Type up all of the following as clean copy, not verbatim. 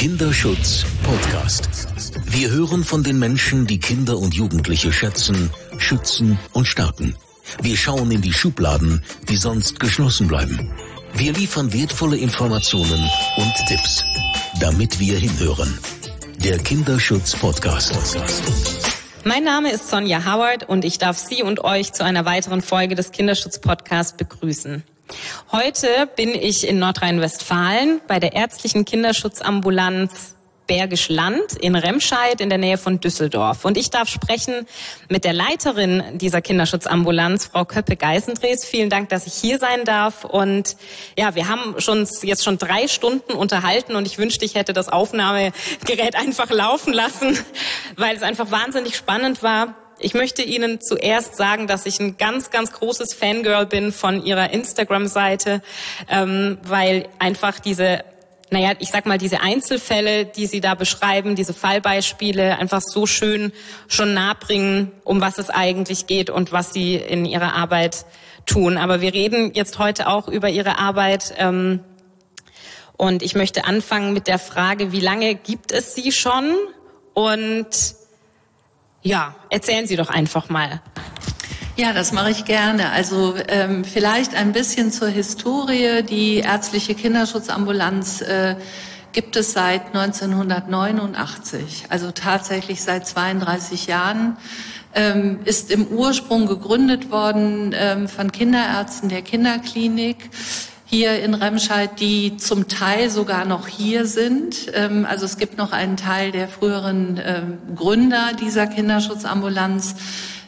Kinderschutz Podcast. Wir hören von den Menschen, die Kinder und Jugendliche schätzen, schützen und stärken. Wir schauen in die Schubladen, die sonst geschlossen bleiben. Wir liefern wertvolle Informationen und Tipps, damit wir hinhören. Der Kinderschutz Podcast. Mein Name ist Sonja Howard und ich darf Sie und euch zu einer weiteren Folge des Kinderschutz Podcasts begrüßen. Heute bin ich in Nordrhein-Westfalen bei der ärztlichen Kinderschutzambulanz Bergisch Land in Remscheid in der Nähe von Düsseldorf. Und ich darf sprechen mit der Leiterin dieser Kinderschutzambulanz, Frau Köppe-Geisendres. Vielen Dank, dass ich hier sein darf. Und ja, wir haben jetzt schon 3 Stunden unterhalten und ich wünschte, ich hätte das Aufnahmegerät einfach laufen lassen, weil es einfach wahnsinnig spannend war. Ich möchte Ihnen zuerst sagen, dass ich ein ganz, ganz großes Fangirl bin von Ihrer Instagram-Seite, weil einfach diese Einzelfälle, die Sie da beschreiben, diese Fallbeispiele einfach so schön schon nahebringen, um was es eigentlich geht und was Sie in Ihrer Arbeit tun. Aber wir reden jetzt heute auch über Ihre Arbeit und ich möchte anfangen mit der Frage, wie lange gibt es Sie schon? Und ja, erzählen Sie doch einfach mal. Ja, das mache ich gerne. Also vielleicht ein bisschen zur Historie. Die ärztliche Kinderschutzambulanz gibt es seit 1989, also tatsächlich seit 32 Jahren. Ist im Ursprung gegründet worden von Kinderärzten der Kinderklinik hier in Remscheid, die zum Teil sogar noch hier sind. Also es gibt noch einen Teil der früheren Gründer dieser Kinderschutzambulanz.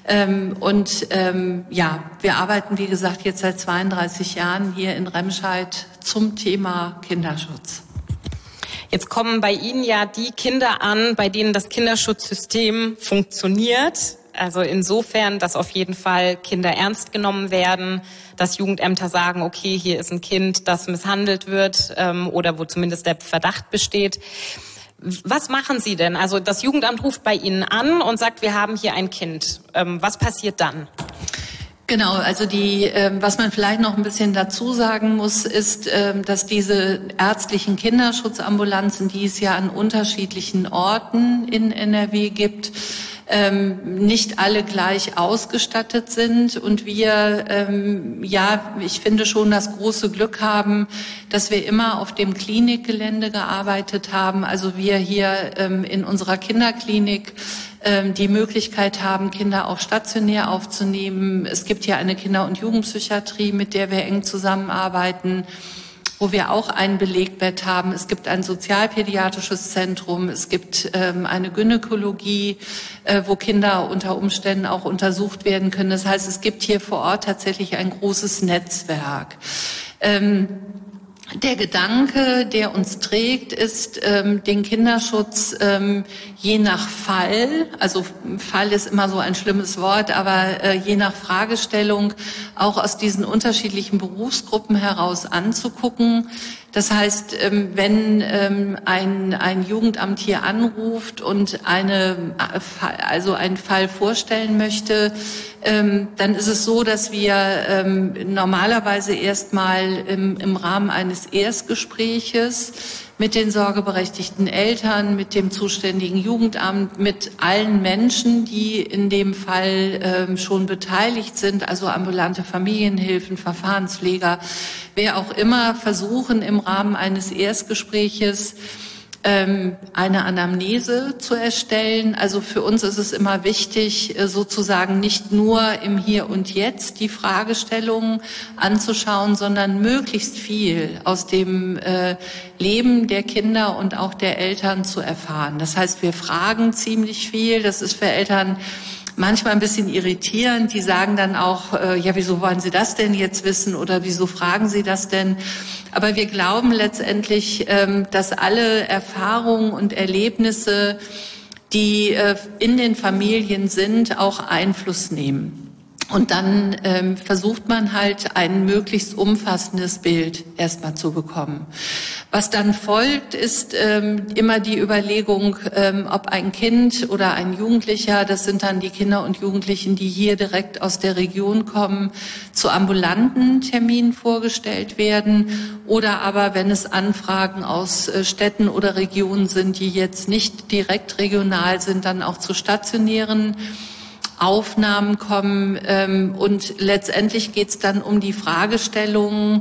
Wir arbeiten, wie gesagt, jetzt seit 32 Jahren hier in Remscheid zum Thema Kinderschutz. Jetzt kommen bei Ihnen ja die Kinder an, bei denen das Kinderschutzsystem funktioniert. Also insofern, dass auf jeden Fall Kinder ernst genommen werden, dass Jugendämter sagen, okay, hier ist ein Kind, das misshandelt wird oder wo zumindest der Verdacht besteht. Was machen Sie denn? Also das Jugendamt ruft bei Ihnen an und sagt, wir haben hier ein Kind. Was passiert dann? Genau, also was man vielleicht noch ein bisschen dazu sagen muss, ist, dass diese ärztlichen Kinderschutzambulanzen, die es ja an unterschiedlichen Orten in NRW gibt, nicht alle gleich ausgestattet sind und wir, ich finde schon das große Glück haben, dass wir immer auf dem Klinikgelände gearbeitet haben. Also wir hier in unserer Kinderklinik die Möglichkeit haben, Kinder auch stationär aufzunehmen. Es gibt hier eine Kinder- und Jugendpsychiatrie, mit der wir eng zusammenarbeiten, wo wir auch ein Belegbett haben. Es gibt ein sozialpädiatrisches Zentrum, es gibt eine Gynäkologie, wo Kinder unter Umständen auch untersucht werden können. Das heißt, es gibt hier vor Ort tatsächlich ein großes Netzwerk. Der Gedanke, der uns trägt, ist, den Kinderschutz je nach Fall, also Fall ist immer so ein schlimmes Wort, aber je nach Fragestellung auch aus diesen unterschiedlichen Berufsgruppen heraus anzugucken. Das heißt, wenn ein Jugendamt hier anruft und einen Fall vorstellen möchte, dann ist es so, dass wir normalerweise erstmal im Rahmen eines Erstgespräches mit den sorgeberechtigten Eltern, mit dem zuständigen Jugendamt, mit allen Menschen, die in dem Fall schon beteiligt sind, also ambulante Familienhilfen, Verfahrenspfleger, wer auch immer, versuchen im Rahmen eines Erstgespräches eine Anamnese zu erstellen. Also für uns ist es immer wichtig, sozusagen nicht nur im Hier und Jetzt die Fragestellungen anzuschauen, sondern möglichst viel aus dem Leben der Kinder und auch der Eltern zu erfahren. Das heißt, wir fragen ziemlich viel. Das ist für Eltern manchmal ein bisschen irritierend. Die sagen dann auch, wieso wollen Sie das denn jetzt wissen oder wieso fragen Sie das denn? Aber wir glauben letztendlich, dass alle Erfahrungen und Erlebnisse, die in den Familien sind, auch Einfluss nehmen. Und dann versucht man halt ein möglichst umfassendes Bild erstmal zu bekommen. Was dann folgt, ist immer die Überlegung, ob ein Kind oder ein Jugendlicher, das sind dann die Kinder und Jugendlichen, die hier direkt aus der Region kommen, zu ambulanten Terminen vorgestellt werden, oder aber, wenn es Anfragen aus Städten oder Regionen sind, die jetzt nicht direkt regional sind, dann auch zu stationären Aufnahmen kommen, und letztendlich geht es dann um die Fragestellung,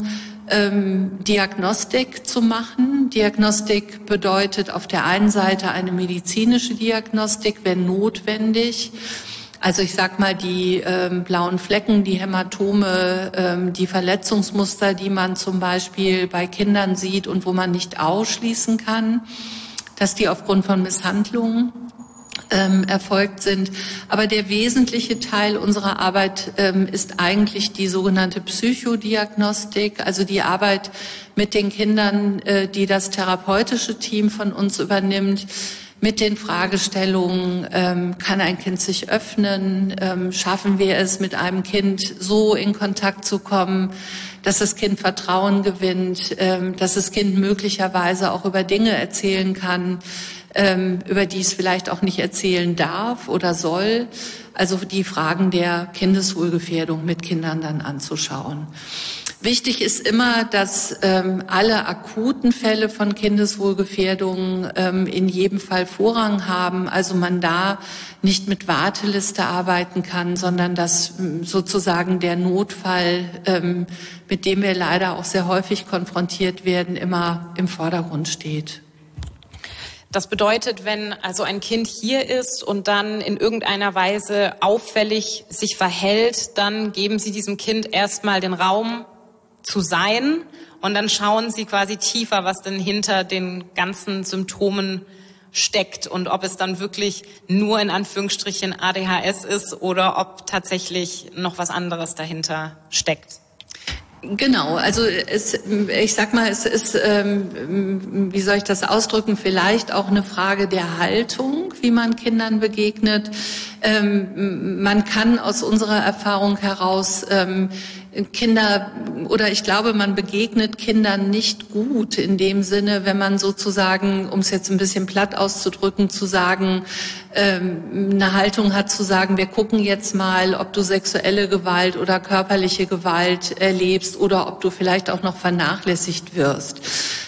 Diagnostik zu machen. Diagnostik bedeutet auf der einen Seite eine medizinische Diagnostik, wenn notwendig. Also ich sag mal, die blauen Flecken, die Hämatome, die Verletzungsmuster, die man zum Beispiel bei Kindern sieht und wo man nicht ausschließen kann, dass die aufgrund von Misshandlungen erfolgt sind. Aber der wesentliche Teil unserer Arbeit ist eigentlich die sogenannte Psychodiagnostik, also die Arbeit mit den Kindern, die das therapeutische Team von uns übernimmt, mit den Fragestellungen, kann ein Kind sich öffnen, schaffen wir es, mit einem Kind so in Kontakt zu kommen, dass das Kind Vertrauen gewinnt, dass das Kind möglicherweise auch über Dinge erzählen kann, über die es vielleicht auch nicht erzählen darf oder soll. Also die Fragen der Kindeswohlgefährdung mit Kindern dann anzuschauen. Wichtig ist immer, dass alle akuten Fälle von Kindeswohlgefährdung in jedem Fall Vorrang haben. Also man da nicht mit Warteliste arbeiten kann, sondern dass sozusagen der Notfall, mit dem wir leider auch sehr häufig konfrontiert werden, immer im Vordergrund steht. Das bedeutet, wenn also ein Kind hier ist und dann in irgendeiner Weise auffällig sich verhält, dann geben Sie diesem Kind erstmal den Raum zu sein und dann schauen Sie quasi tiefer, was denn hinter den ganzen Symptomen steckt und ob es dann wirklich nur in Anführungsstrichen ADHS ist oder ob tatsächlich noch was anderes dahinter steckt. Genau, also ich sag mal, es ist, wie soll ich das ausdrücken, vielleicht auch eine Frage der Haltung, wie man Kindern begegnet. Man kann aus unserer Erfahrung heraus Kinder, oder ich glaube, man begegnet Kindern nicht gut in dem Sinne, wenn man sozusagen, um es jetzt ein bisschen platt auszudrücken, zu sagen, eine Haltung hat zu sagen, wir gucken jetzt mal, ob du sexuelle Gewalt oder körperliche Gewalt erlebst oder ob du vielleicht auch noch vernachlässigt wirst.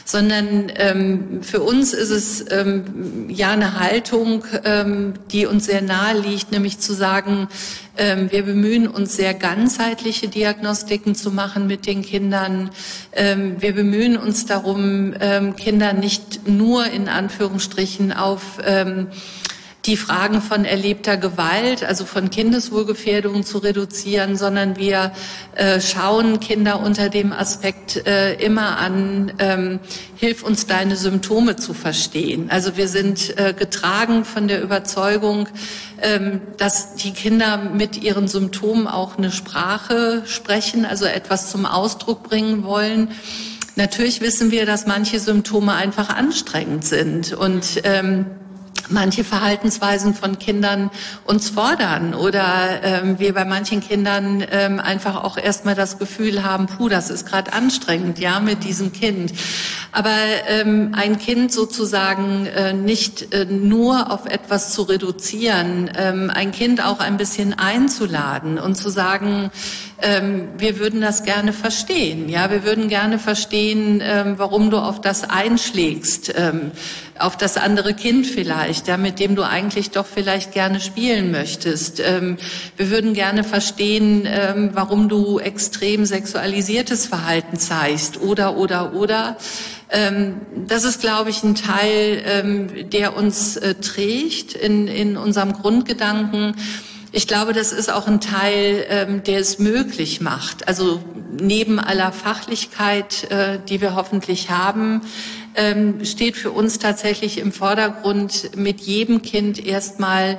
Sondern für uns ist es ja eine Haltung, die uns sehr nahe liegt, nämlich zu sagen, wir bemühen uns sehr ganzheitliche Diagnostiken zu machen mit den Kindern. Wir bemühen uns darum, Kinder nicht nur in Anführungsstrichen auf die Fragen von erlebter Gewalt, also von Kindeswohlgefährdung zu reduzieren, sondern wir schauen Kinder unter dem Aspekt immer an, hilf uns deine Symptome zu verstehen. Also wir sind getragen von der Überzeugung, dass die Kinder mit ihren Symptomen auch eine Sprache sprechen, also etwas zum Ausdruck bringen wollen. Natürlich wissen wir, dass manche Symptome einfach anstrengend sind und manche Verhaltensweisen von Kindern uns fordern oder wir bei manchen Kindern einfach auch erstmal das Gefühl haben, das ist gerade anstrengend, ja, mit diesem Kind. Aber ein Kind sozusagen nicht nur auf etwas zu reduzieren, ein Kind auch ein bisschen einzuladen und zu sagen, wir würden das gerne verstehen, ja, wir würden gerne verstehen, warum du auf das einschlägst, auf das andere Kind vielleicht, ja, mit dem du eigentlich doch vielleicht gerne spielen möchtest. Wir würden gerne verstehen, warum du extrem sexualisiertes Verhalten zeigst oder. Das ist, glaube ich, ein Teil, der uns trägt in unserem Grundgedanken. Ich glaube, das ist auch ein Teil, der es möglich macht. Also neben aller Fachlichkeit, die wir hoffentlich haben, steht für uns tatsächlich im Vordergrund, mit jedem Kind erstmal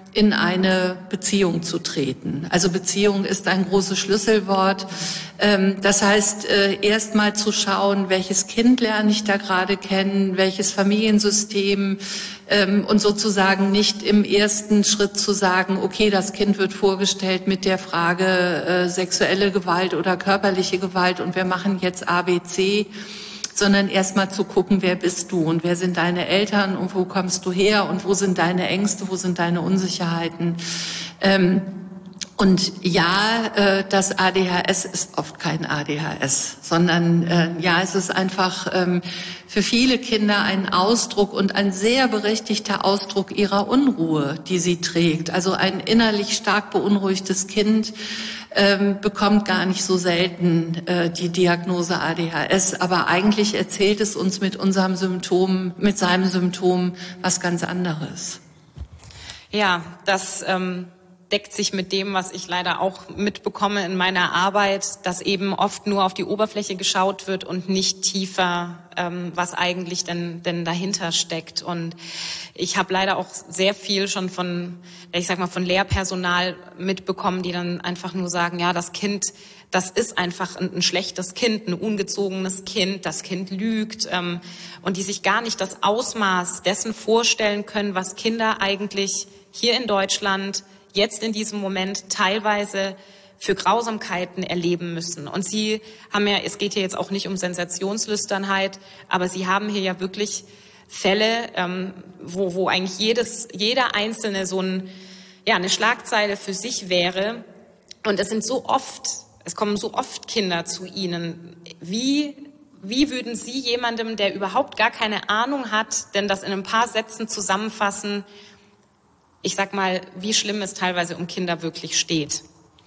in eine Beziehung zu treten. Also Beziehung ist ein großes Schlüsselwort. Das heißt, erst mal zu schauen, welches Kind lerne ich da gerade kennen, welches Familiensystem, und sozusagen nicht im ersten Schritt zu sagen, okay, das Kind wird vorgestellt mit der Frage sexuelle Gewalt oder körperliche Gewalt und wir machen jetzt A, B, C, sondern erstmal zu gucken, wer bist du und wer sind deine Eltern und wo kommst du her und wo sind deine Ängste, wo sind deine Unsicherheiten. Und ja, das ADHS ist oft kein ADHS, sondern ja, es ist einfach für viele Kinder ein Ausdruck und ein sehr berechtigter Ausdruck ihrer Unruhe, die sie trägt. Also ein innerlich stark beunruhigtes Kind bekommt gar nicht so selten die Diagnose ADHS, aber eigentlich erzählt es uns mit unserem Symptom, mit seinem Symptom was ganz anderes. Ja, das deckt sich mit dem, was ich leider auch mitbekomme in meiner Arbeit, dass eben oft nur auf die Oberfläche geschaut wird und nicht tiefer, was eigentlich denn dahinter steckt. Und ich habe leider auch sehr viel schon von Lehrpersonal mitbekommen, die dann einfach nur sagen, ja, das Kind, das ist einfach ein schlechtes Kind, ein ungezogenes Kind, das Kind lügt, und die sich gar nicht das Ausmaß dessen vorstellen können, was Kinder eigentlich hier in Deutschland jetzt in diesem Moment teilweise für Grausamkeiten erleben müssen. Und Sie haben ja, es geht hier jetzt auch nicht um Sensationslüsternheit, aber Sie haben hier ja wirklich Fälle, wo eigentlich jeder einzelne so eine Schlagzeile für sich wäre. Und es kommen so oft Kinder zu Ihnen. Wie würden Sie jemandem, der überhaupt gar keine Ahnung hat, denn das in ein paar Sätzen zusammenfassen, ich sag mal, wie schlimm es teilweise um Kinder wirklich steht?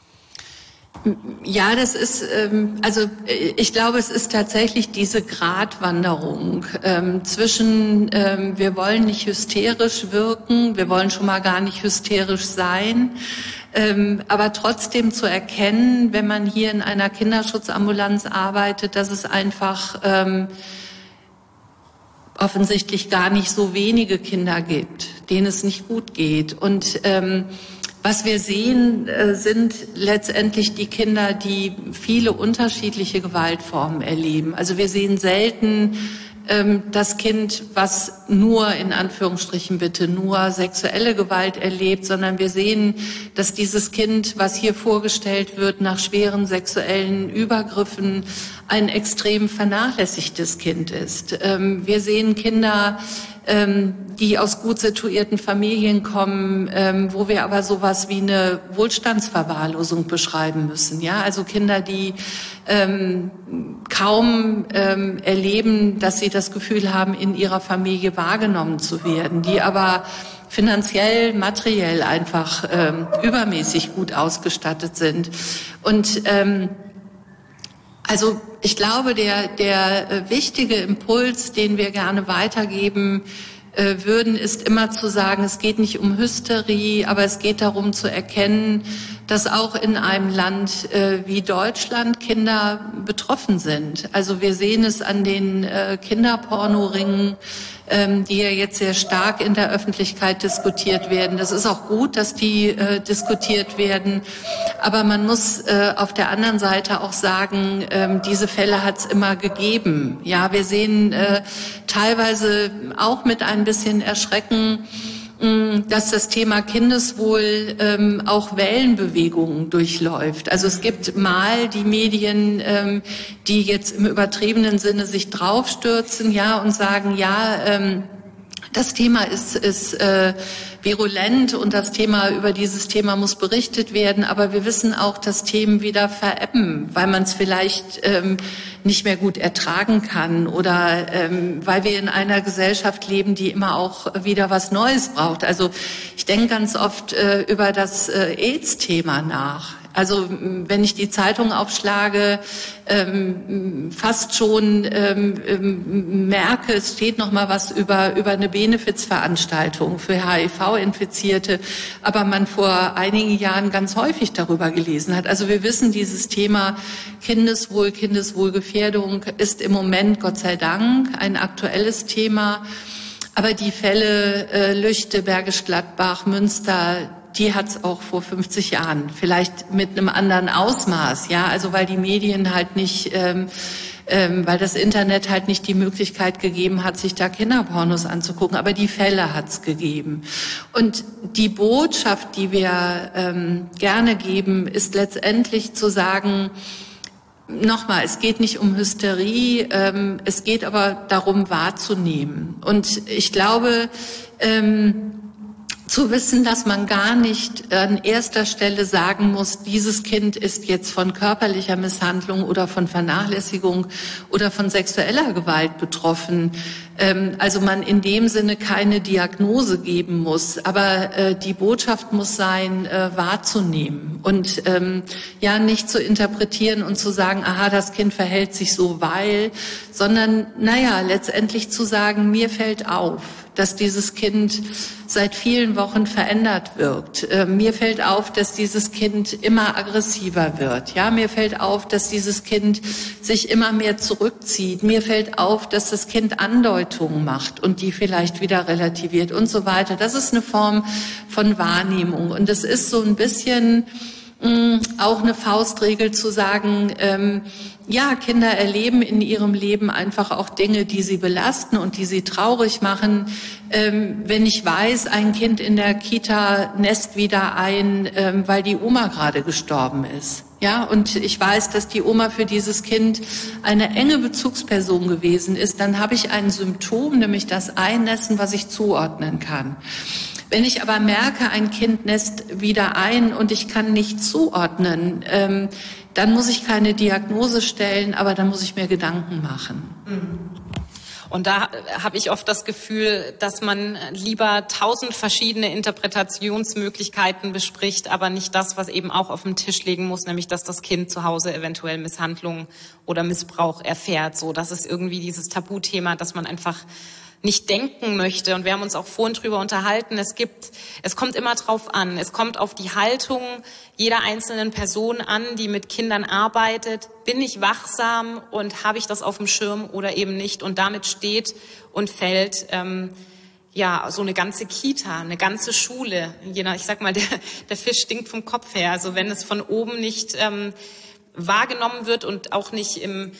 Ja, das ist, also ich glaube, es ist tatsächlich diese Gratwanderung zwischen, wir wollen nicht hysterisch wirken, wir wollen schon mal gar nicht hysterisch sein, aber trotzdem zu erkennen, wenn man hier in einer Kinderschutzambulanz arbeitet, dass es einfach offensichtlich gar nicht so wenige Kinder gibt, denen es nicht gut geht. Und was wir sehen, sind letztendlich die Kinder, die viele unterschiedliche Gewaltformen erleben. Also wir sehen selten das Kind, was nur, in Anführungsstrichen bitte, nur sexuelle Gewalt erlebt, sondern wir sehen, dass dieses Kind, was hier vorgestellt wird, nach schweren sexuellen Übergriffen ein extrem vernachlässigtes Kind ist. Wir sehen Kinder, die aus gut situierten Familien kommen, wo wir aber sowas wie eine Wohlstandsverwahrlosung beschreiben müssen. Ja, also Kinder, die kaum erleben, dass sie das Gefühl haben, in ihrer Familie wahrgenommen zu werden, die aber finanziell, materiell einfach übermäßig gut ausgestattet sind. Und also ich glaube, der wichtige Impuls, den wir gerne weitergeben würden, ist immer zu sagen, es geht nicht um Hysterie, aber es geht darum zu erkennen, dass auch in einem Land wie Deutschland Kinder betroffen sind. Also wir sehen es an den Kinderpornoringen, die ja jetzt sehr stark in der Öffentlichkeit diskutiert werden. Das ist auch gut, dass die diskutiert werden. Aber man muss auf der anderen Seite auch sagen, diese Fälle hat es immer gegeben. Ja, wir sehen teilweise auch mit ein bisschen Erschrecken, dass das Thema Kindeswohl auch Wellenbewegungen durchläuft. Also es gibt mal die Medien, die jetzt im übertriebenen Sinne sich draufstürzen, ja, und sagen, ja, das Thema ist virulent und über dieses Thema muss berichtet werden. Aber wir wissen auch, dass Themen wieder verebben, weil man es vielleicht nicht mehr gut ertragen kann oder weil wir in einer Gesellschaft leben, die immer auch wieder was Neues braucht. Also ich denke ganz oft über das AIDS-Thema nach. Also wenn ich die Zeitung aufschlage, fast schon merke, es steht noch mal was über eine Benefizveranstaltung für HIV-Infizierte, aber man vor einigen Jahren ganz häufig darüber gelesen hat. Also wir wissen, dieses Thema Kindeswohl, Kindeswohlgefährdung ist im Moment, Gott sei Dank, ein aktuelles Thema. Aber die Fälle Lüchte, Bergisch Gladbach, Münster, die hat's auch vor 50 Jahren, vielleicht mit einem anderen Ausmaß, ja, also weil die Medien halt nicht, weil das Internet halt nicht die Möglichkeit gegeben hat, sich da Kinderpornos anzugucken, aber die Fälle hat's gegeben. Und die Botschaft, die wir gerne geben, ist letztendlich zu sagen, nochmal, es geht nicht um Hysterie, es geht aber darum wahrzunehmen. Und ich glaube, zu wissen, dass man gar nicht an erster Stelle sagen muss, dieses Kind ist jetzt von körperlicher Misshandlung oder von Vernachlässigung oder von sexueller Gewalt betroffen. Also man in dem Sinne keine Diagnose geben muss, aber die Botschaft muss sein, wahrzunehmen und ja nicht zu interpretieren und zu sagen, aha, das Kind verhält sich so, weil, sondern naja, letztendlich zu sagen, mir fällt auf, dass dieses Kind seit vielen Wochen verändert wirkt. Mir fällt auf, dass dieses Kind immer aggressiver wird. Ja, mir fällt auf, dass dieses Kind sich immer mehr zurückzieht. Mir fällt auf, dass das Kind Andeutungen macht und die vielleicht wieder relativiert und so weiter. Das ist eine Form von Wahrnehmung. Und es ist so ein bisschen auch eine Faustregel zu sagen, ja, Kinder erleben in ihrem Leben einfach auch Dinge, die sie belasten und die sie traurig machen. Wenn ich weiß, ein Kind in der Kita nässt wieder ein, weil die Oma gerade gestorben ist. Ja, und ich weiß, dass die Oma für dieses Kind eine enge Bezugsperson gewesen ist, dann habe ich ein Symptom, nämlich das Einnässen, was ich zuordnen kann. Wenn ich aber merke, ein Kind nässt wieder ein und ich kann nicht zuordnen, dann muss ich keine Diagnose stellen, aber dann muss ich mir Gedanken machen. Und da habe ich oft das Gefühl, dass man lieber 1000 verschiedene Interpretationsmöglichkeiten bespricht, aber nicht das, was eben auch auf den Tisch liegen muss, nämlich dass das Kind zu Hause eventuell Misshandlung oder Missbrauch erfährt. So, das ist irgendwie dieses Tabuthema, dass man einfach nicht denken möchte. Und wir haben uns auch vorhin drüber unterhalten. Es kommt immer drauf an. Es kommt auf die Haltung jeder einzelnen Person an, die mit Kindern arbeitet. Bin ich wachsam und habe ich das auf dem Schirm oder eben nicht? Und damit steht und fällt ja so eine ganze Kita, eine ganze Schule. Ich sag mal, der Fisch stinkt vom Kopf her. Also wenn es von oben nicht wahrgenommen wird und auch nicht in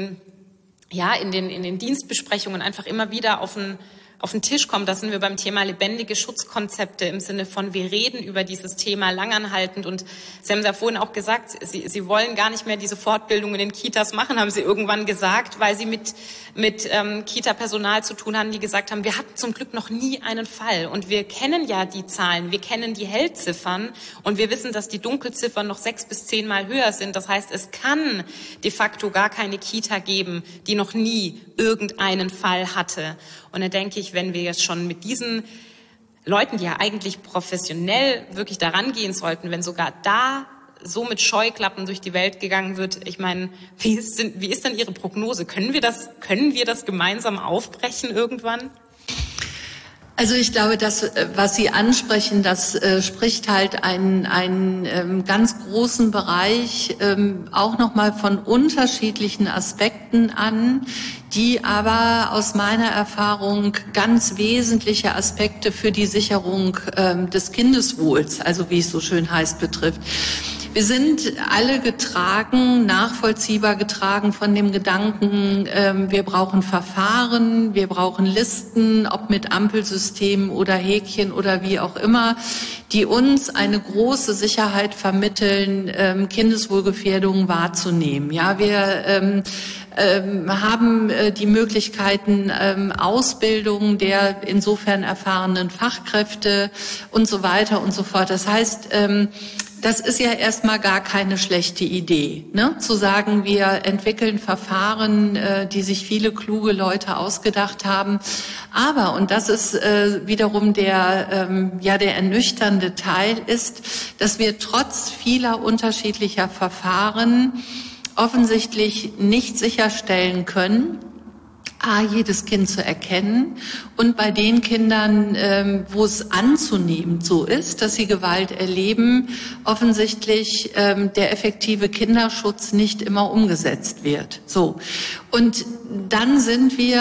den Dienstbesprechungen einfach immer wieder auf den Tisch kommt, da sind wir beim Thema lebendige Schutzkonzepte im Sinne von, wir reden über dieses Thema langanhaltend. Und Sie haben es ja vorhin auch gesagt, Sie wollen gar nicht mehr diese Fortbildungen in Kitas machen, haben Sie irgendwann gesagt, weil Sie mit Kita-Personal zu tun haben, die gesagt haben, wir hatten zum Glück noch nie einen Fall. Und wir kennen ja die Zahlen, wir kennen die Hellziffern und wir wissen, dass die Dunkelziffern noch 6 bis 10 Mal höher sind. Das heißt, es kann de facto gar keine Kita geben, die noch nie irgendeinen Fall hatte. Und da denke ich, wenn wir jetzt schon mit diesen Leuten, die ja eigentlich professionell wirklich daran gehen sollten, wenn sogar da so mit Scheuklappen durch die Welt gegangen wird, ich meine, wie ist denn Ihre Prognose? Können wir das gemeinsam aufbrechen irgendwann? Also ich glaube, das, was Sie ansprechen, das spricht halt einen ganz großen Bereich auch nochmal von unterschiedlichen Aspekten an, die aber aus meiner Erfahrung ganz wesentliche Aspekte für die Sicherung des Kindeswohls, also wie es so schön heißt, betrifft. Wir sind alle nachvollziehbar getragen von dem Gedanken, wir brauchen Verfahren, wir brauchen Listen, ob mit Ampelsystemen oder Häkchen oder wie auch immer, die uns eine große Sicherheit vermitteln, Kindeswohlgefährdungen wahrzunehmen. Ja, wir haben die Möglichkeiten Ausbildung der insofern erfahrenen Fachkräfte und so weiter und so fort. Das heißt, das ist ja erstmal gar keine schlechte Idee, ne? Zu sagen, wir entwickeln Verfahren, die sich viele kluge Leute ausgedacht haben. Aber, und das ist wiederum der ernüchternde Teil ist, dass wir trotz vieler unterschiedlicher Verfahren offensichtlich nicht sicherstellen können, jedes Kind zu erkennen und bei den Kindern, wo es anzunehmend so ist, dass sie Gewalt erleben, offensichtlich der effektive Kinderschutz nicht immer umgesetzt wird. So. Und dann sind wir,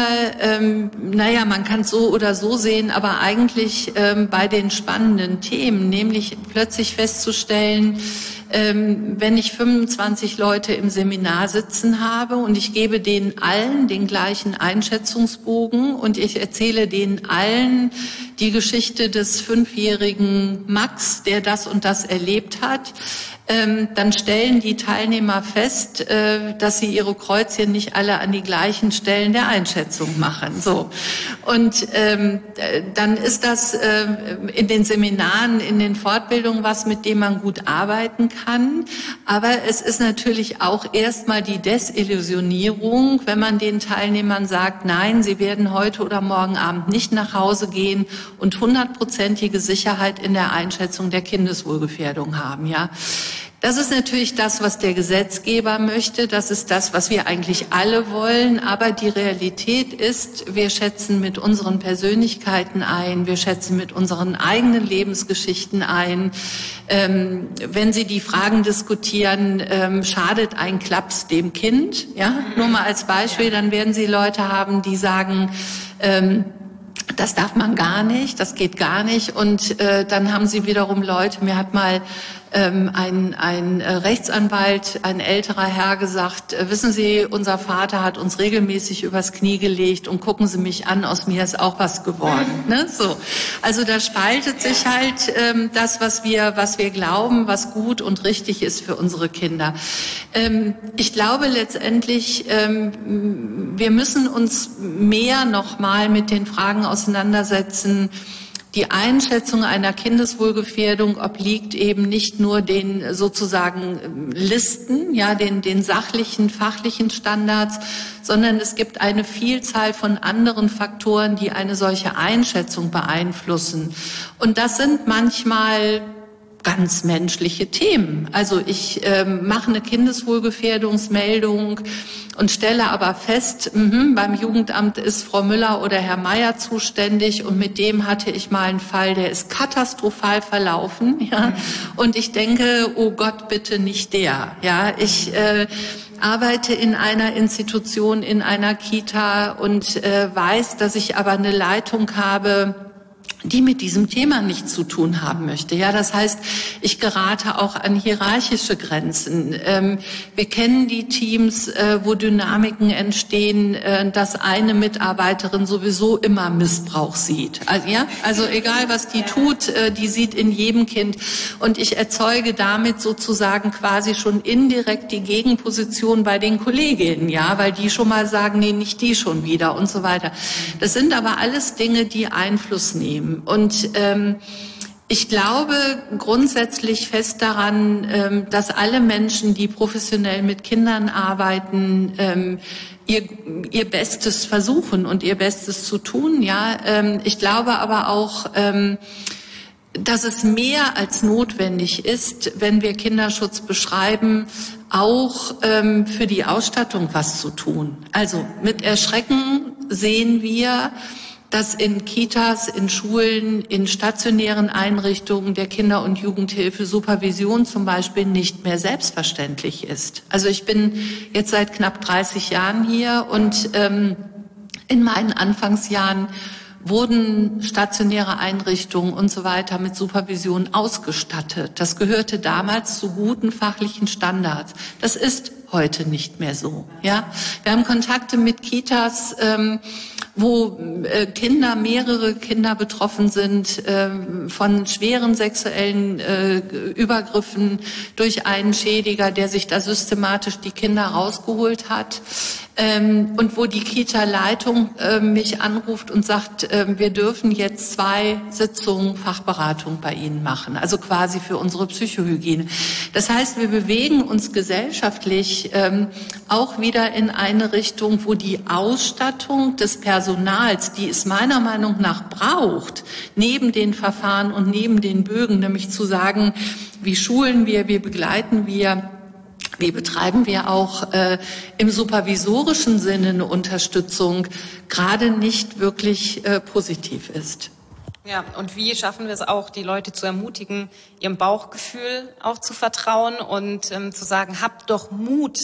man kann es so oder so sehen, aber eigentlich bei den spannenden Themen, nämlich plötzlich festzustellen, wenn ich 25 Leute im Seminar sitzen habe und ich gebe denen allen den gleichen Einschätzungsbogen und ich erzähle denen allen die Geschichte des 5-jährigen Max, der das und das erlebt hat, dann stellen die Teilnehmer fest, dass sie ihre Kreuzchen nicht alle an die gleichen Stellen der Einschätzung machen. So. Und dann ist das in den Seminaren, in den Fortbildungen was, mit dem man gut arbeiten kann. Aber es ist natürlich auch erstmal die Desillusionierung, wenn man den Teilnehmern sagt, nein, sie werden heute oder morgen Abend nicht nach Hause gehen und 100%ige Sicherheit in der Einschätzung der Kindeswohlgefährdung haben, ja. Das ist natürlich das, was der Gesetzgeber möchte. Das ist das, was wir eigentlich alle wollen. Aber die Realität ist, wir schätzen mit unseren Persönlichkeiten ein. Wir schätzen mit unseren eigenen Lebensgeschichten ein. Wenn Sie die Fragen diskutieren, schadet ein Klaps dem Kind? Ja, nur mal als Beispiel. Dann werden Sie Leute haben, die sagen, das darf man gar nicht, das geht gar nicht. Und dann haben Sie wiederum Leute, mir hat mal ein Rechtsanwalt, ein älterer Herr gesagt, wissen Sie, unser Vater hat uns regelmäßig übers Knie gelegt und gucken Sie mich an, aus mir ist auch was geworden. Ne? So. Also da spaltet sich halt das, was wir glauben, was gut und richtig ist für unsere Kinder. Ich glaube letztendlich, wir müssen uns mehr nochmal mit den Fragen auseinandersetzen. Die Einschätzung einer Kindeswohlgefährdung obliegt eben nicht nur den sozusagen Listen, ja, den sachlichen, fachlichen Standards, sondern es gibt eine Vielzahl von anderen Faktoren, die eine solche Einschätzung beeinflussen. Und das sind manchmal ganz menschliche Themen. Also ich mache eine Kindeswohlgefährdungsmeldung und stelle aber fest, beim Jugendamt ist Frau Müller oder Herr Meier zuständig und mit dem hatte ich mal einen Fall, der ist katastrophal verlaufen. Ja? Und ich denke, oh Gott, bitte nicht der. Ja, ich arbeite in einer Institution, in einer Kita und weiß, dass ich aber eine Leitung habe, die mit diesem Thema nichts zu tun haben möchte. Ja, das heißt, ich gerate auch an hierarchische Grenzen. Wir kennen die Teams, wo Dynamiken entstehen, dass eine Mitarbeiterin sowieso immer Missbrauch sieht. Also egal, was die tut, die sieht in jedem Kind. Und ich erzeuge damit sozusagen quasi schon indirekt die Gegenposition bei den Kolleginnen, ja, weil die schon mal sagen, nee, nicht die schon wieder und so weiter. Das sind aber alles Dinge, die Einfluss nehmen. Und ich glaube grundsätzlich fest daran, dass alle Menschen, die professionell mit Kindern arbeiten, ihr Bestes versuchen und ihr Bestes zu tun. Ja, ich glaube aber auch, dass es mehr als notwendig ist, wenn wir Kinderschutz beschreiben, auch für die Ausstattung was zu tun. Also mit Erschrecken sehen wir, dass in Kitas, in Schulen, in stationären Einrichtungen der Kinder- und Jugendhilfe Supervision zum Beispiel nicht mehr selbstverständlich ist. Also ich bin jetzt seit knapp 30 Jahren hier und in meinen Anfangsjahren wurden stationäre Einrichtungen und so weiter mit Supervision ausgestattet. Das gehörte damals zu guten fachlichen Standards. Das ist heute nicht mehr so. Ja, wir haben Kontakte mit Kitas, wo mehrere Kinder betroffen sind von schweren sexuellen Übergriffen durch einen Schädiger, der sich da systematisch die Kinder rausgeholt hat. Und wo die Kita-Leitung mich anruft und sagt, wir dürfen jetzt 2 Sitzungen Fachberatung bei Ihnen machen, also quasi für unsere Psychohygiene. Das heißt, wir bewegen uns gesellschaftlich auch wieder in eine Richtung, wo die Ausstattung des Personals, die es meiner Meinung nach braucht, neben den Verfahren und neben den Bögen, nämlich zu sagen, wie schulen wir, wie begleiten wir, wie betreiben wir auch im supervisorischen Sinne eine Unterstützung, gerade nicht wirklich positiv ist. Ja, und wie schaffen wir es auch, die Leute zu ermutigen, ihrem Bauchgefühl auch zu vertrauen und zu sagen, habt doch Mut,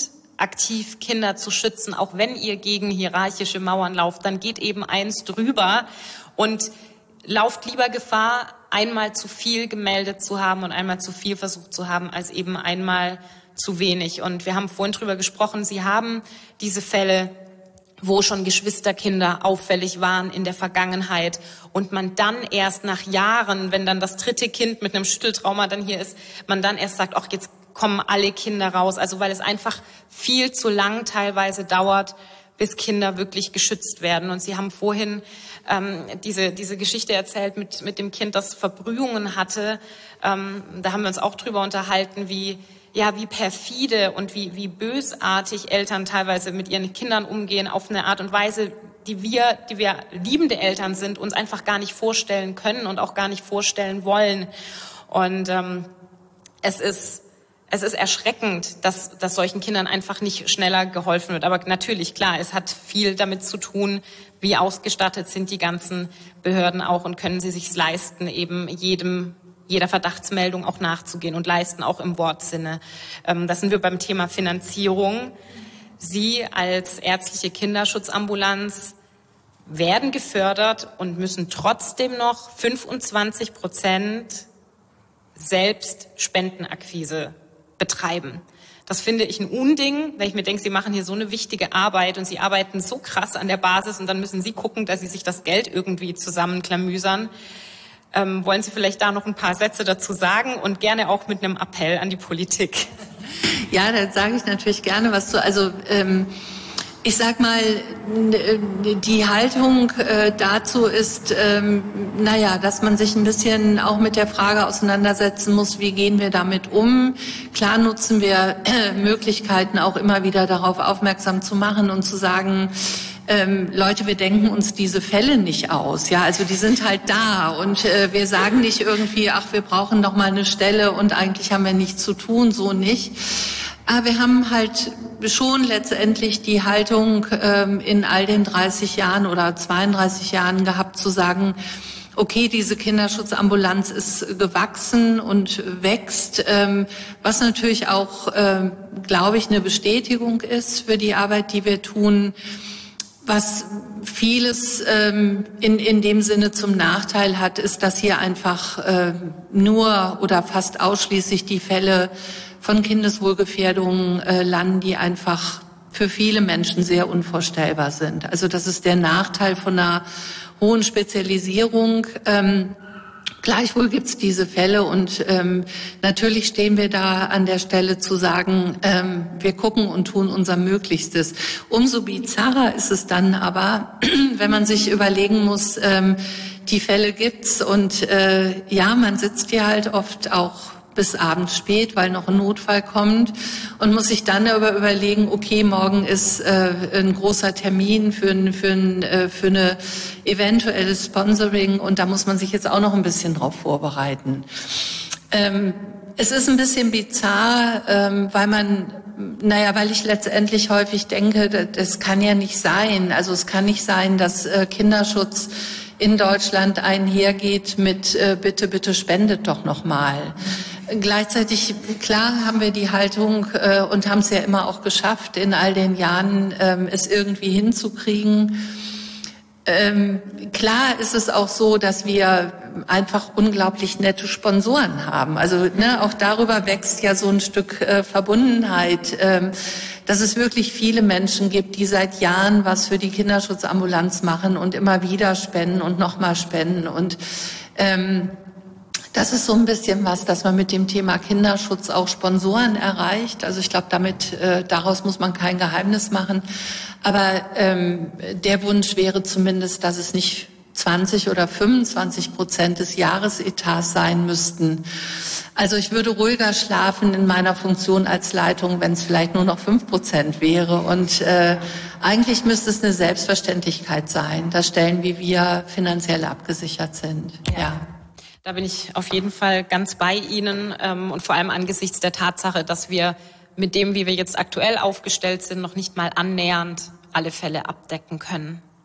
aktiv Kinder zu schützen. Auch wenn ihr gegen hierarchische Mauern lauft, dann geht eben eins drüber und lauft lieber Gefahr, einmal zu viel gemeldet zu haben und einmal zu viel versucht zu haben, als eben einmal zu wenig. Und wir haben vorhin drüber gesprochen, Sie haben diese Fälle, wo schon Geschwisterkinder auffällig waren in der Vergangenheit und man dann erst nach Jahren, wenn dann das dritte Kind mit einem Schütteltrauma dann hier ist, man dann erst sagt, ach, jetzt kommen alle Kinder raus. Also weil es einfach viel zu lang teilweise dauert, bis Kinder wirklich geschützt werden. Und Sie haben vorhin diese Geschichte erzählt mit dem Kind, das Verbrühungen hatte. Da haben wir uns auch drüber unterhalten, wie perfide und wie bösartig Eltern teilweise mit ihren Kindern umgehen, auf eine Art und Weise, die wir liebende Eltern sind, uns einfach gar nicht vorstellen können und auch gar nicht vorstellen wollen. Und es ist erschreckend, dass solchen Kindern einfach nicht schneller geholfen wird. Aber natürlich, klar, es hat viel damit zu tun, wie ausgestattet sind die ganzen Behörden auch und können sie sich's leisten, eben jeder Verdachtsmeldung auch nachzugehen und leisten auch im Wortsinne. Da sind wir beim Thema Finanzierung. Sie als ärztliche Kinderschutzambulanz werden gefördert und müssen trotzdem noch 25% selbst Spendenakquise betreiben. Das finde ich ein Unding, weil ich mir denke, Sie machen hier so eine wichtige Arbeit und Sie arbeiten so krass an der Basis und dann müssen Sie gucken, dass Sie sich das Geld irgendwie zusammenklamüsern. Wollen Sie vielleicht da noch ein paar Sätze dazu sagen und gerne auch mit einem Appell an die Politik? Ja, da sage ich natürlich gerne was zu. Also ich sag mal, die Haltung dazu ist, dass man sich ein bisschen auch mit der Frage auseinandersetzen muss, wie gehen wir damit um? Klar nutzen wir Möglichkeiten, auch immer wieder darauf aufmerksam zu machen und zu sagen, Leute, wir denken uns diese Fälle nicht aus. Ja, also die sind halt da und wir sagen nicht irgendwie, ach, wir brauchen noch mal eine Stelle und eigentlich haben wir nichts zu tun, so nicht. Aber wir haben halt schon letztendlich die Haltung in all den 30 Jahren oder 32 Jahren gehabt, zu sagen, okay, diese Kinderschutzambulanz ist gewachsen und wächst, was natürlich auch, glaube ich, eine Bestätigung ist für die Arbeit, die wir tun. Was vieles in dem Sinne zum Nachteil hat, ist, dass hier einfach nur oder fast ausschließlich die Fälle von Kindeswohlgefährdungen landen, die einfach für viele Menschen sehr unvorstellbar sind. Also das ist der Nachteil von einer hohen Spezialisierung. Gleichwohl gibt's diese Fälle und natürlich stehen wir da an der Stelle zu sagen, wir gucken und tun unser Möglichstes. Umso bizarrer ist es dann aber, wenn man sich überlegen muss, die Fälle gibt's und man sitzt hier halt oft auch bis abends spät, weil noch ein Notfall kommt und muss sich dann aber überlegen, okay, morgen ist ein großer Termin für eine eventuelle Sponsoring und da muss man sich jetzt auch noch ein bisschen drauf vorbereiten. Es ist ein bisschen bizarr, weil ich letztendlich häufig denke, das kann ja nicht sein. Also es kann nicht sein, dass Kinderschutz in Deutschland einhergeht mit bitte spendet doch noch mal. Gleichzeitig, klar, haben wir die Haltung und haben es ja immer auch geschafft, in all den Jahren es irgendwie hinzukriegen. Klar ist es auch so, dass wir einfach unglaublich nette Sponsoren haben. Also auch darüber wächst ja so ein Stück Verbundenheit, dass es wirklich viele Menschen gibt, die seit Jahren was für die Kinderschutzambulanz machen und immer wieder spenden und nochmal spenden. Und das ist so ein bisschen was, dass man mit dem Thema Kinderschutz auch Sponsoren erreicht. Also ich glaube, daraus muss man kein Geheimnis machen. Aber der Wunsch wäre zumindest, dass es nicht 20 oder 25% des Jahresetats sein müssten. Also ich würde ruhiger schlafen in meiner Funktion als Leitung, wenn es vielleicht nur noch 5% wäre. Und eigentlich müsste es eine Selbstverständlichkeit sein, dass Stellen wie wir finanziell abgesichert sind. Ja. Da bin ich auf jeden Fall ganz bei Ihnen und vor allem angesichts der Tatsache, dass wir mit dem, wie wir jetzt aktuell aufgestellt sind, noch nicht mal annähernd alle Fälle abdecken können.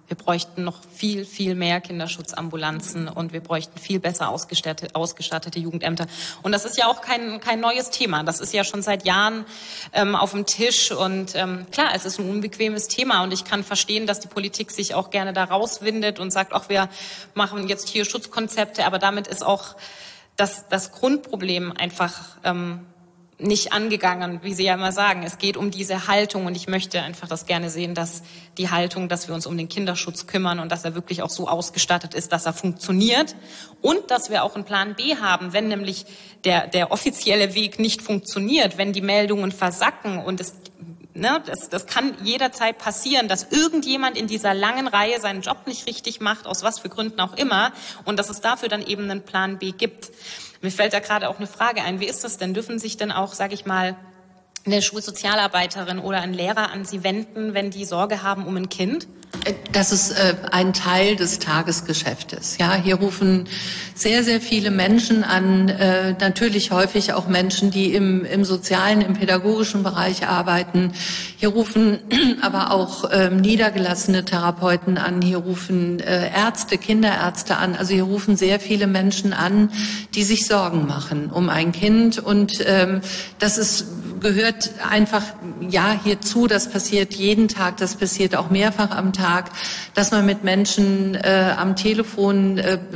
Wir bräuchten noch viel, viel mehr Kinderschutzambulanzen und wir bräuchten viel besser ausgestattete Jugendämter. Und das ist ja auch kein neues Thema. Das ist ja schon seit Jahren auf dem Tisch. Und klar, es ist ein unbequemes Thema. Und ich kann verstehen, dass die Politik sich auch gerne da rauswindet und sagt, ach, wir machen jetzt hier Schutzkonzepte. Aber damit ist auch das Grundproblem einfach nicht angegangen, wie Sie ja immer sagen. Es geht um diese Haltung und ich möchte einfach das gerne sehen, dass die Haltung, dass wir uns um den Kinderschutz kümmern und dass er wirklich auch so ausgestattet ist, dass er funktioniert und dass wir auch einen Plan B haben, wenn nämlich der offizielle Weg nicht funktioniert, wenn die Meldungen versacken und das kann jederzeit passieren, dass irgendjemand in dieser langen Reihe seinen Job nicht richtig macht, aus was für Gründen auch immer, und dass es dafür dann eben einen Plan B gibt. Mir fällt da gerade auch eine Frage ein. Wie ist das denn? Dürfen sich denn auch, sage ich mal, eine Schulsozialarbeiterin oder ein Lehrer an Sie wenden, wenn die Sorge haben um ein Kind? Das ist ein Teil des Tagesgeschäftes. Ja, hier rufen sehr, sehr viele Menschen an, natürlich häufig auch Menschen, die im sozialen, im pädagogischen Bereich arbeiten. Hier rufen aber auch niedergelassene Therapeuten an, hier rufen Ärzte, Kinderärzte an. Also hier rufen sehr viele Menschen an, die sich Sorgen machen um ein Kind. Und gehört einfach hierzu. Das passiert jeden Tag, das passiert auch mehrfach am Tag, dass man mit Menschen am Telefon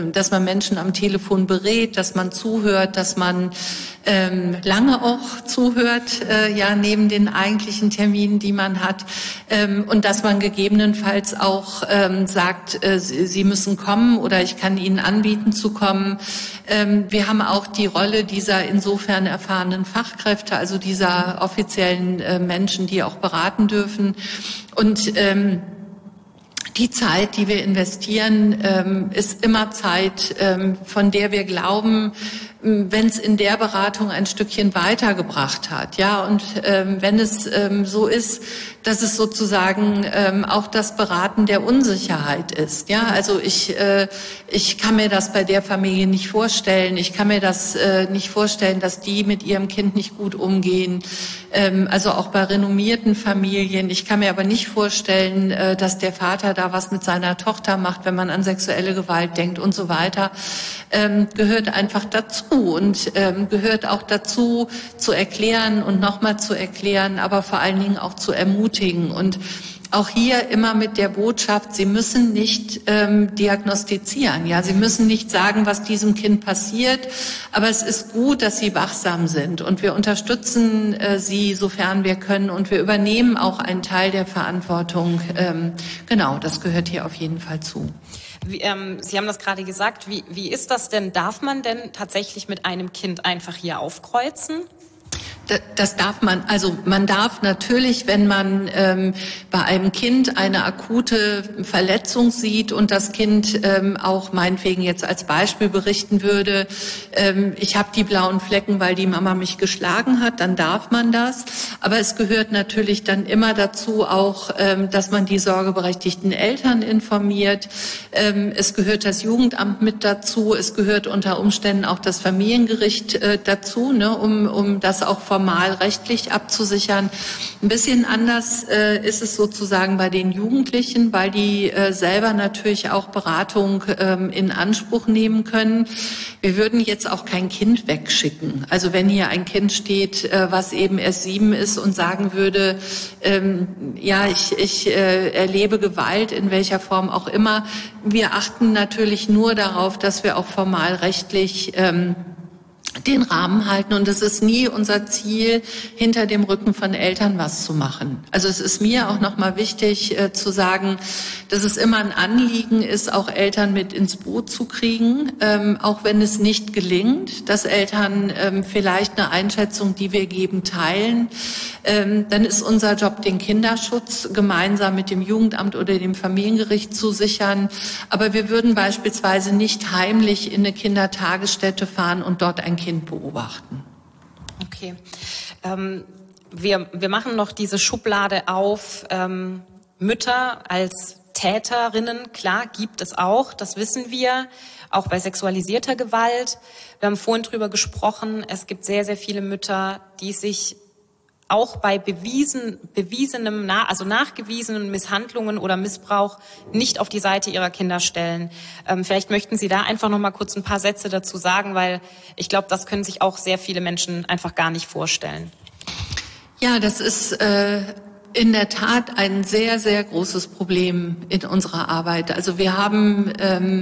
berät, dass man zuhört, dass man lange auch zuhört, neben den eigentlichen Terminen, die man hat, und dass man gegebenenfalls auch sagt, Sie müssen kommen oder ich kann Ihnen anbieten zu kommen. Wir haben auch die Rolle dieser insofern erfahrenen Fachkräfte, also dieser offiziellen Menschen, die auch beraten dürfen. Und die Zeit, die wir investieren, ist immer Zeit, von der wir glauben, wenn es in der Beratung ein Stückchen weitergebracht hat, ja, und wenn es so ist, dass es sozusagen auch das Beraten der Unsicherheit ist, ja, also ich kann mir das bei der Familie nicht vorstellen, ich kann mir das nicht vorstellen, dass die mit ihrem Kind nicht gut umgehen, also auch bei renommierten Familien, ich kann mir aber nicht vorstellen, dass der Vater da was mit seiner Tochter macht, wenn man an sexuelle Gewalt denkt und so weiter, gehört einfach dazu. Und gehört auch dazu, zu erklären und nochmal zu erklären, aber vor allen Dingen auch zu ermutigen. Und auch hier immer mit der Botschaft, Sie müssen nicht diagnostizieren. Ja, Sie müssen nicht sagen, was diesem Kind passiert, aber es ist gut, dass Sie wachsam sind. Und wir unterstützen Sie, sofern wir können. Und wir übernehmen auch einen Teil der Verantwortung. Genau, das gehört hier auf jeden Fall zu. Sie haben das gerade gesagt. Wie ist das denn? Darf man denn tatsächlich mit einem Kind einfach hier aufkreuzen? Das darf man. Also man darf natürlich, wenn man bei einem Kind eine akute Verletzung sieht und das Kind auch meinetwegen jetzt als Beispiel berichten würde, ich habe die blauen Flecken, weil die Mama mich geschlagen hat, dann darf man das. Aber es gehört natürlich dann immer dazu auch, dass man die sorgeberechtigten Eltern informiert. Es gehört das Jugendamt mit dazu. Es gehört unter Umständen auch das Familiengericht dazu, ne, um das auch formal rechtlich abzusichern. Ein bisschen anders ist es sozusagen bei den Jugendlichen, weil die selber natürlich auch Beratung in Anspruch nehmen können. Wir würden jetzt auch kein Kind wegschicken. Also wenn hier ein Kind steht, was eben erst 7 ist und sagen würde, ich erlebe Gewalt in welcher Form auch immer. Wir achten natürlich nur darauf, dass wir auch formal rechtlich den Rahmen halten. Und es ist nie unser Ziel, hinter dem Rücken von Eltern was zu machen. Also es ist mir auch nochmal wichtig zu sagen, dass es immer ein Anliegen ist, auch Eltern mit ins Boot zu kriegen, auch wenn es nicht gelingt, dass Eltern vielleicht eine Einschätzung, die wir geben, teilen. Dann ist unser Job, den Kinderschutz gemeinsam mit dem Jugendamt oder dem Familiengericht zu sichern. Aber wir würden beispielsweise nicht heimlich in eine Kindertagesstätte fahren und dort ein Kind beobachten. Okay. Wir machen noch diese Schublade auf, Mütter als Täterinnen, klar, gibt es auch, das wissen wir, auch bei sexualisierter Gewalt. Wir haben vorhin drüber gesprochen, es gibt sehr, sehr viele Mütter, die sich auch bei nachgewiesenen Misshandlungen oder Missbrauch nicht auf die Seite ihrer Kinder stellen. Vielleicht möchten Sie da einfach noch mal kurz ein paar Sätze dazu sagen, weil ich glaube, das können sich auch sehr viele Menschen einfach gar nicht vorstellen. Ja, das ist in der Tat ein sehr, sehr großes Problem in unserer Arbeit. Also wir haben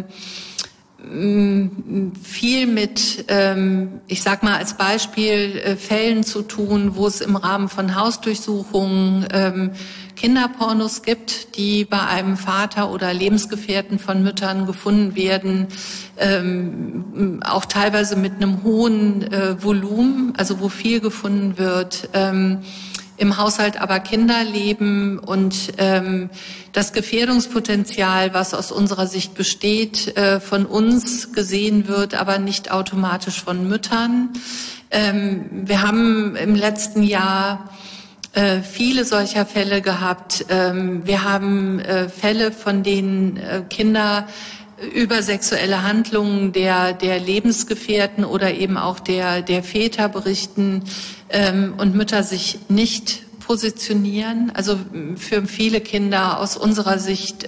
viel mit, ich sag mal als Beispiel, Fällen zu tun, wo es im Rahmen von Hausdurchsuchungen Kinderpornos gibt, die bei einem Vater oder Lebensgefährten von Müttern gefunden werden, auch teilweise mit einem hohen Volumen, also wo viel gefunden wird, im Haushalt aber Kinder leben und das Gefährdungspotenzial, was aus unserer Sicht besteht, von uns gesehen wird, aber nicht automatisch von Müttern. Wir haben im letzten Jahr viele solcher Fälle gehabt. Wir haben Fälle, von denen Kinder über sexuelle Handlungen der Lebensgefährten oder eben auch der Väter berichten und Mütter sich nicht positionieren. Also für viele Kinder aus unserer Sicht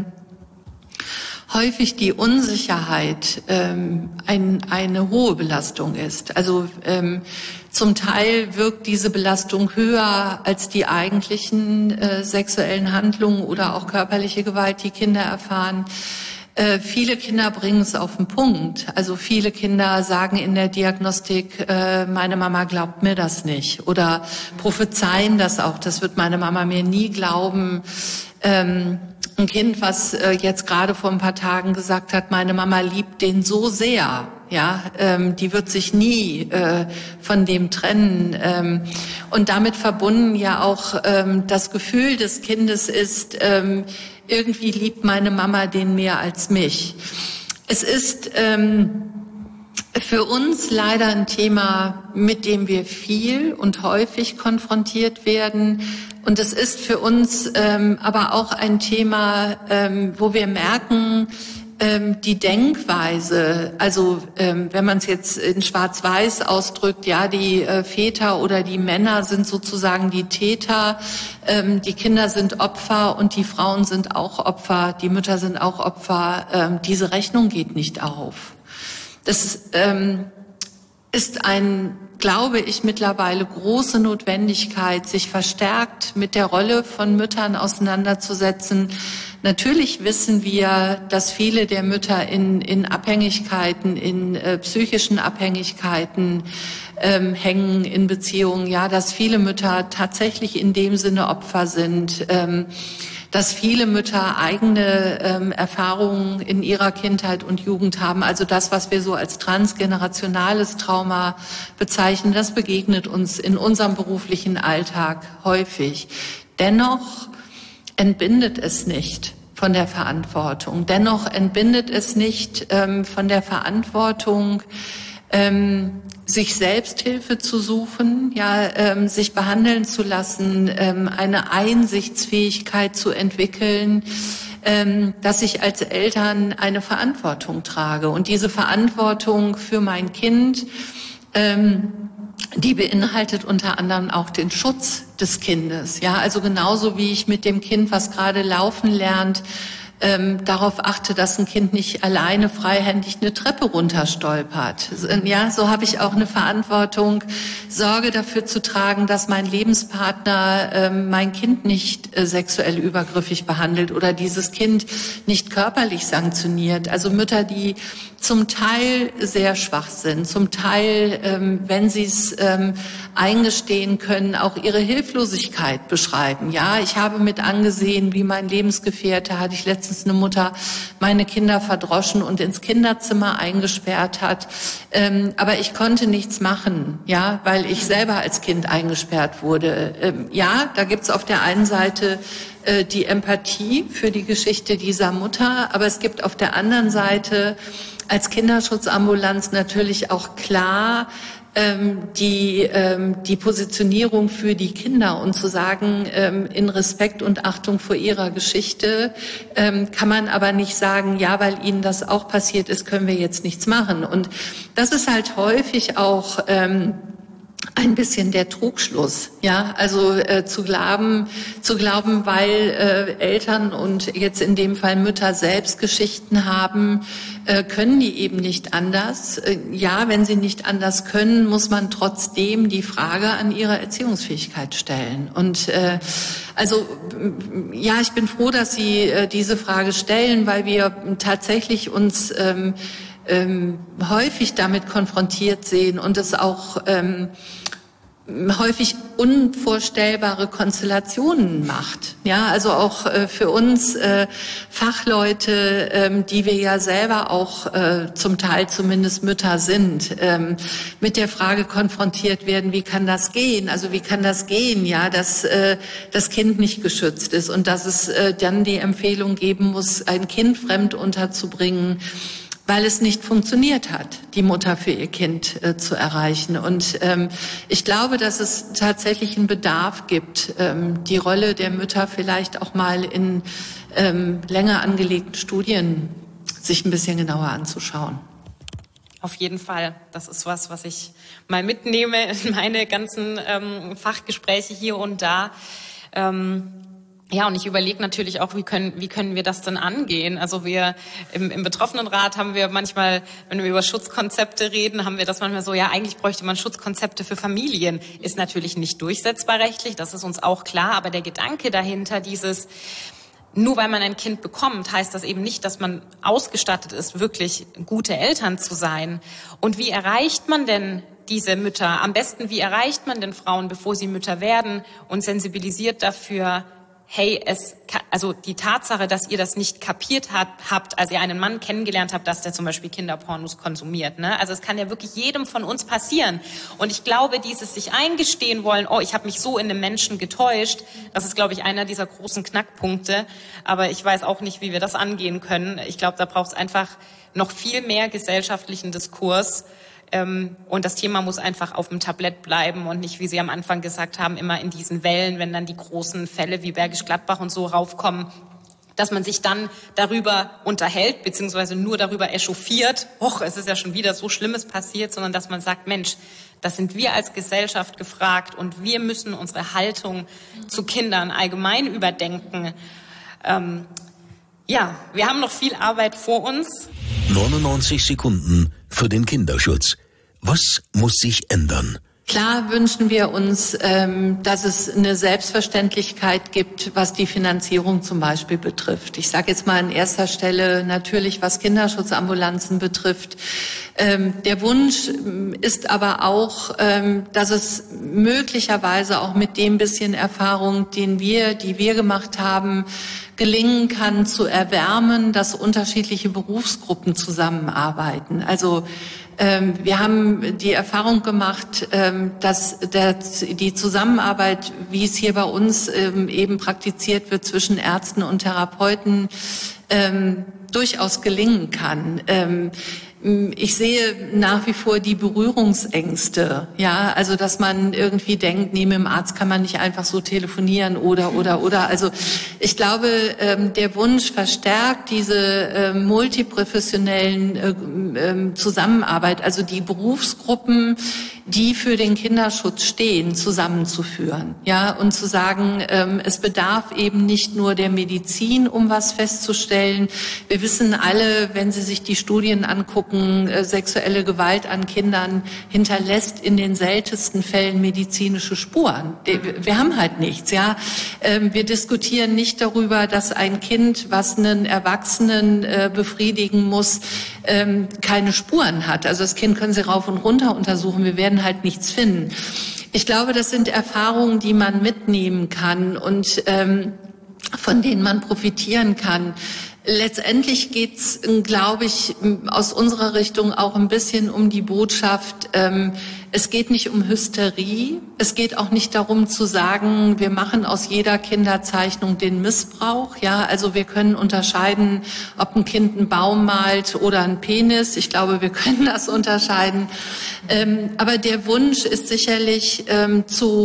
häufig die Unsicherheit eine hohe Belastung ist. Also zum Teil wirkt diese Belastung höher als die eigentlichen sexuellen Handlungen oder auch körperliche Gewalt, die Kinder erfahren. Viele Kinder bringen es auf den Punkt. Also viele Kinder sagen in der Diagnostik, meine Mama glaubt mir das nicht. Oder prophezeien das auch, das wird meine Mama mir nie glauben. Ein Kind, was jetzt gerade vor ein paar Tagen gesagt hat, meine Mama liebt den so sehr, ja, die wird sich nie von dem trennen. Und damit verbunden ja auch das Gefühl des Kindes ist, irgendwie liebt meine Mama den mehr als mich. Es ist für uns leider ein Thema, mit dem wir viel und häufig konfrontiert werden. Und es ist für uns aber auch ein Thema, wo wir merken, die Denkweise, also wenn man es jetzt in Schwarz-Weiß ausdrückt, ja, die Väter oder die Männer sind sozusagen die Täter, die Kinder sind Opfer und die Frauen sind auch Opfer, die Mütter sind auch Opfer. Diese Rechnung geht nicht auf. Das ist glaube ich, mittlerweile große Notwendigkeit, sich verstärkt mit der Rolle von Müttern auseinanderzusetzen. Natürlich wissen wir, dass viele der Mütter in Abhängigkeiten, in psychischen Abhängigkeiten hängen in Beziehungen. Ja, dass viele Mütter tatsächlich in dem Sinne Opfer sind. Dass viele Mütter eigene Erfahrungen in ihrer Kindheit und Jugend haben. Also das, was wir so als transgenerationales Trauma bezeichnen, das begegnet uns in unserem beruflichen Alltag häufig. Dennoch entbindet es nicht von der Verantwortung. Dennoch entbindet es nicht von der Verantwortung, sich Selbsthilfe zu suchen, ja, sich behandeln zu lassen, eine Einsichtsfähigkeit zu entwickeln, dass ich als Eltern eine Verantwortung trage. Und diese Verantwortung für mein Kind, die beinhaltet unter anderem auch den Schutz des Kindes. Ja, also genauso wie ich mit dem Kind, was gerade laufen lernt, darauf achte, dass ein Kind nicht alleine freihändig eine Treppe runterstolpert. Ja, so habe ich auch eine Verantwortung, Sorge dafür zu tragen, dass mein Lebenspartner mein Kind nicht sexuell übergriffig behandelt oder dieses Kind nicht körperlich sanktioniert. Also Mütter, die zum Teil sehr schwach sind, zum Teil, wenn sie es eingestehen können, auch ihre Hilflosigkeit beschreiben. Ja, ich habe mit angesehen, wie mein Lebensgefährte, hatte ich letztens eine Mutter, meine Kinder verdroschen und ins Kinderzimmer eingesperrt hat. Aber ich konnte nichts machen, ja, weil ich selber als Kind eingesperrt wurde. Ja, da gibt's auf der einen Seite die Empathie für die Geschichte dieser Mutter, aber es gibt auf der anderen Seite als Kinderschutzambulanz natürlich auch klar die Positionierung für die Kinder und zu sagen, in Respekt und Achtung vor ihrer Geschichte kann man aber nicht sagen, ja, weil ihnen das auch passiert ist, können wir jetzt nichts machen. Und das ist halt häufig auch ein ein bisschen der Trugschluss, ja, also zu glauben, weil Eltern und jetzt in dem Fall Mütter selbst Geschichten haben, können die eben nicht anders. Ja, wenn sie nicht anders können, muss man trotzdem die Frage an ihre Erziehungsfähigkeit stellen. Und ich bin froh, dass Sie diese Frage stellen, weil wir tatsächlich uns häufig damit konfrontiert sehen und es auch häufig unvorstellbare Konstellationen macht. Ja, also auch für uns Fachleute, die wir ja selber auch zum Teil zumindest Mütter sind, mit der Frage konfrontiert werden, wie kann das gehen? Also wie kann das gehen, ja, dass das Kind nicht geschützt ist und dass es dann die Empfehlung geben muss, ein Kind fremd unterzubringen, weil es nicht funktioniert hat, die Mutter für ihr Kind zu erreichen. Und ich glaube, dass es tatsächlich einen Bedarf gibt, die Rolle der Mütter vielleicht auch mal in länger angelegten Studien sich ein bisschen genauer anzuschauen. Auf jeden Fall. Das ist was ich mal mitnehme in meine ganzen Fachgespräche hier und da. Ja, und ich überlege natürlich auch, wie können wir das denn angehen? Also wir im Betroffenenrat haben wir manchmal, wenn wir über Schutzkonzepte reden, haben wir das manchmal so, ja, eigentlich bräuchte man Schutzkonzepte für Familien. Ist natürlich nicht durchsetzbar rechtlich, das ist uns auch klar, aber der Gedanke dahinter, nur weil man ein Kind bekommt, heißt das eben nicht, dass man ausgestattet ist, wirklich gute Eltern zu sein. Und wie erreicht man denn diese Mütter? Am besten, wie erreicht man denn Frauen, bevor sie Mütter werden und sensibilisiert dafür, hey, also die Tatsache, dass ihr das nicht kapiert habt, als ihr einen Mann kennengelernt habt, dass der zum Beispiel Kinderpornos konsumiert, ne? Also es kann ja wirklich jedem von uns passieren. Und ich glaube, dieses sich eingestehen wollen, oh, ich habe mich so in einem Menschen getäuscht, das ist, glaube ich, einer dieser großen Knackpunkte. Aber ich weiß auch nicht, wie wir das angehen können. Ich glaube, da braucht es einfach noch viel mehr gesellschaftlichen Diskurs. Und das Thema muss einfach auf dem Tablett bleiben und nicht, wie Sie am Anfang gesagt haben, immer in diesen Wellen, wenn dann die großen Fälle wie Bergisch Gladbach und so raufkommen, dass man sich dann darüber unterhält, beziehungsweise nur darüber echauffiert, es ist ja schon wieder so Schlimmes passiert, sondern dass man sagt, Mensch, das sind wir als Gesellschaft gefragt und wir müssen unsere Haltung zu Kindern allgemein überdenken. Wir haben noch viel Arbeit vor uns. 99 Sekunden für den Kinderschutz. Was muss sich ändern? Klar wünschen wir uns, dass es eine Selbstverständlichkeit gibt, was die Finanzierung zum Beispiel betrifft. Ich sage jetzt mal an erster Stelle natürlich, was Kinderschutzambulanzen betrifft. Der Wunsch ist aber auch, dass es möglicherweise auch mit dem bisschen Erfahrung, die wir gemacht haben, gelingen kann, zu erwärmen, dass unterschiedliche Berufsgruppen zusammenarbeiten. Also wir haben die Erfahrung gemacht, dass die Zusammenarbeit, wie es hier bei uns eben praktiziert wird zwischen Ärzten und Therapeuten, durchaus gelingen kann. Ich sehe nach wie vor die Berührungsängste, ja, also dass man irgendwie denkt, nee, mit dem Arzt kann man nicht einfach so telefonieren oder. Also ich glaube, der Wunsch verstärkt diese multiprofessionellen Zusammenarbeit, also die Berufsgruppen, die für den Kinderschutz stehen, zusammenzuführen, ja, und zu sagen, es bedarf eben nicht nur der Medizin, um was festzustellen. Wir wissen alle, wenn Sie sich die Studien angucken, sexuelle Gewalt an Kindern hinterlässt in den seltensten Fällen medizinische Spuren. Wir haben halt nichts, ja. Wir diskutieren nicht darüber, dass ein Kind, was einen Erwachsenen befriedigen muss, keine Spuren hat. Also das Kind können Sie rauf und runter untersuchen. Wir werden halt nichts finden. Ich glaube, das sind Erfahrungen, die man mitnehmen kann und von denen man profitieren kann. Letztendlich geht's, glaube ich, aus unserer Richtung auch ein bisschen um die Botschaft, es geht nicht um Hysterie, es geht auch nicht darum zu sagen, wir machen aus jeder Kinderzeichnung den Missbrauch. Ja, also wir können unterscheiden, ob ein Kind einen Baum malt oder einen Penis. Ich glaube, wir können das unterscheiden. Aber der Wunsch ist sicherlich zu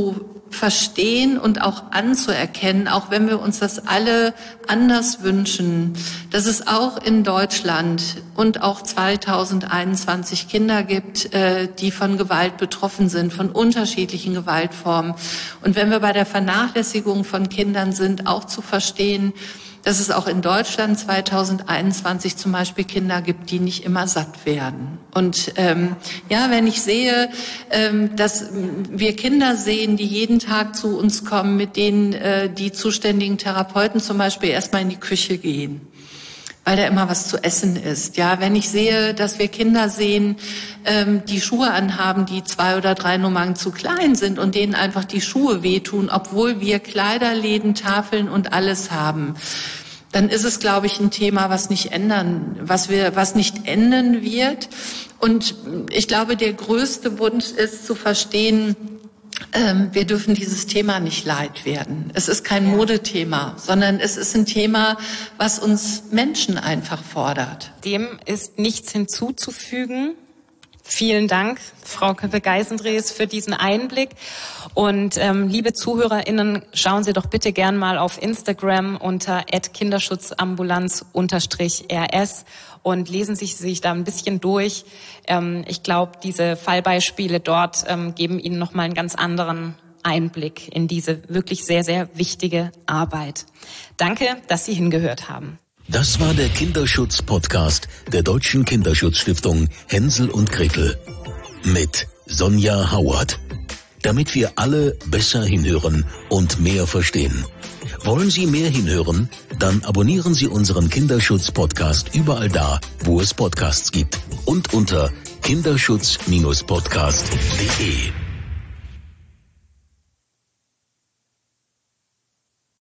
verstehen und auch anzuerkennen, auch wenn wir uns das alle anders wünschen, dass es auch in Deutschland und auch 2021 Kinder gibt, die von Gewalt betroffen sind, von unterschiedlichen Gewaltformen. Und wenn wir bei der Vernachlässigung von Kindern sind, auch zu verstehen, dass es auch in Deutschland 2021 zum Beispiel Kinder gibt, die nicht immer satt werden. Und wenn ich sehe, dass wir Kinder sehen, die jeden Tag zu uns kommen, mit denen die zuständigen Therapeuten zum Beispiel erstmal in die Küche gehen, weil da immer was zu essen ist. Ja, wenn ich sehe, dass wir Kinder sehen, die Schuhe anhaben, die 2 oder 3 Nummern zu klein sind und denen einfach die Schuhe wehtun, obwohl wir Kleiderläden, Tafeln und alles haben, dann ist es, glaube ich, ein Thema, was nicht ändern wird. Und ich glaube, der größte Wunsch ist zu verstehen, wir dürfen dieses Thema nicht leid werden. Es ist kein Modethema, sondern es ist ein Thema, was uns Menschen einfach fordert. Dem ist nichts hinzuzufügen. Vielen Dank, Frau Köppe-Geisendrees, für diesen Einblick. Und liebe ZuhörerInnen, schauen Sie doch bitte gern mal auf Instagram unter @kinderschutzambulanz_rs und lesen Sie sich da ein bisschen durch. Ich glaube, diese Fallbeispiele dort geben Ihnen nochmal einen ganz anderen Einblick in diese wirklich sehr, sehr wichtige Arbeit. Danke, dass Sie hingehört haben. Das war der Kinderschutz-Podcast der Deutschen Kinderschutzstiftung Hänsel und Gretel mit Sonja Howard. Damit wir alle besser hinhören und mehr verstehen. Wollen Sie mehr hinhören? Dann abonnieren Sie unseren Kinderschutz-Podcast überall da, wo es Podcasts gibt und unter kinderschutz-podcast.de.